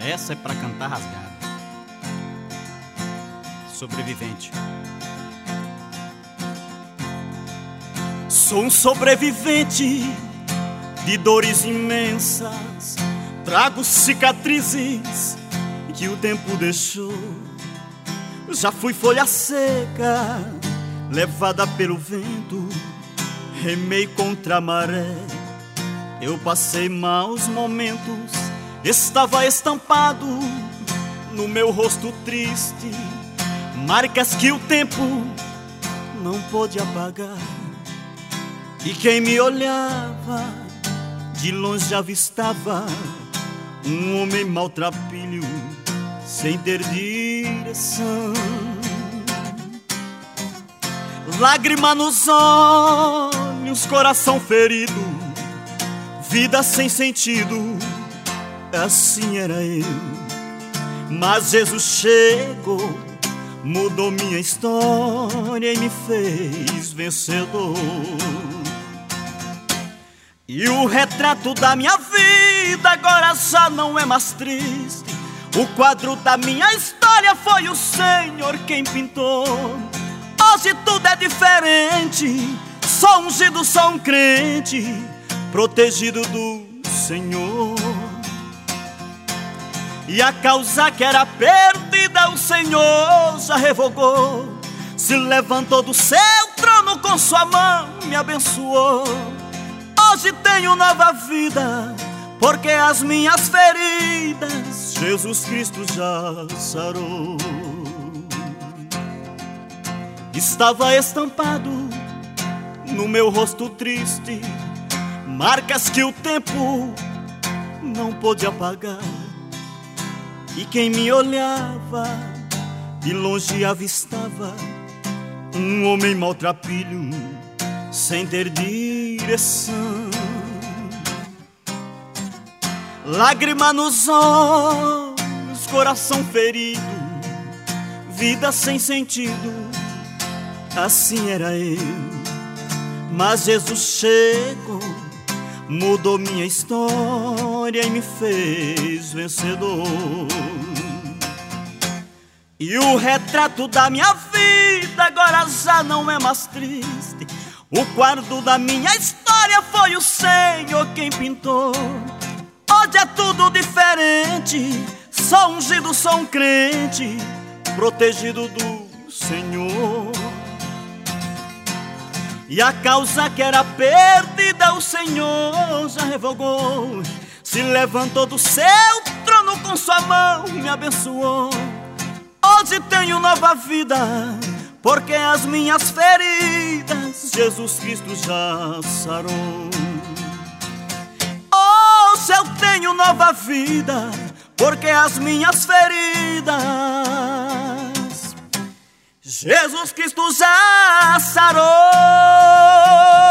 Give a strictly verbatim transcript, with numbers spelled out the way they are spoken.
Essa é pra cantar rasgado. Sobrevivente. Sou um sobrevivente de dores imensas. Trago cicatrizes que o tempo deixou. Já fui folha seca, levada pelo vento. Remei contra a maré, eu passei maus momentos. Estava estampado no meu rosto triste marcas que o tempo não pôde apagar. E quem me olhava de longe avistava um homem maltrapilho, sem ter direção. Lágrima nos olhos, coração ferido, vida sem sentido, assim era eu. Mas Jesus chegou, mudou minha história e me fez vencedor. E o retrato da minha vida agora já não é mais triste. O quadro da minha história foi o Senhor quem pintou. Hoje tudo é diferente, sou ungido, sou um crente, protegido do Senhor. E a causa que era perdida o Senhor já revogou. Se levantou do seu trono, com sua mão me abençoou. Hoje tenho nova vida, porque as minhas feridas Jesus Cristo já sarou. Estava estampado no meu rosto triste marcas que o tempo não pôde apagar. E quem me olhava de longe avistava um homem maltrapilho, sem ter direção. Lágrima nos olhos, coração ferido, vida sem sentido, assim era eu. Mas Jesus chegou, mudou minha história e me fez vencedor. E o retrato da minha vida agora já não é mais triste. O quadro da minha história foi o Senhor quem pintou. Hoje é tudo diferente, sou ungido, sou um crente, protegido do Senhor. E a causa que era perdida o Senhor já revogou. Se levantou do seu trono, com sua mão me abençoou. Hoje tenho nova vida, porque as minhas feridas Jesus Cristo já sarou. Hoje eu tenho nova vida, porque as minhas feridas Jesus Cristo já sarou.